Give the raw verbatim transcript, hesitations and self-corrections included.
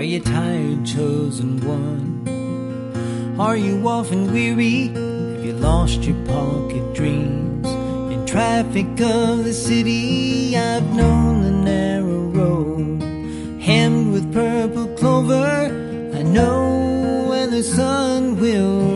you tired, chosen one? Are you often weary? Have you lost your pocket dreams? In traffic of the city, I've known the narrow road, hemmed with purple clover. I know when the sun will